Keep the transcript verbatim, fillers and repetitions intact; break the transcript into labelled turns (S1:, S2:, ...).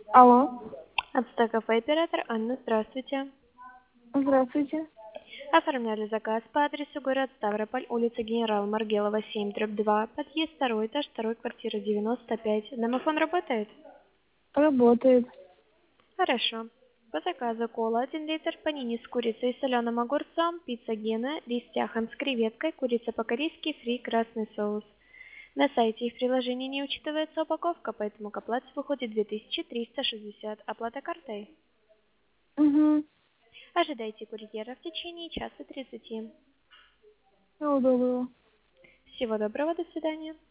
S1: Алло,
S2: Отстой кафе оператор Анна, здравствуйте.
S1: здравствуйте.
S2: Оформляли заказ по адресу город Ставрополь, улица Генерала Маргелова, семь, дробь два, подъезд второй этаж, второй квартира девяносто пять. Домофон работает?
S1: Работает.
S2: Хорошо. По заказу кола один литр, панини с курицей и соленым огурцом, пицца Гена, рис тяхан с креветкой, курица по-корейски, фри, красный соус. На сайте и в приложении не учитывается упаковка, поэтому к оплате выходит две тысячи триста шестьдесят. Оплата картой.
S1: Угу.
S2: Ожидайте курьера в течение часа тридцати.
S1: Всего доброго.
S2: Всего доброго, до свидания.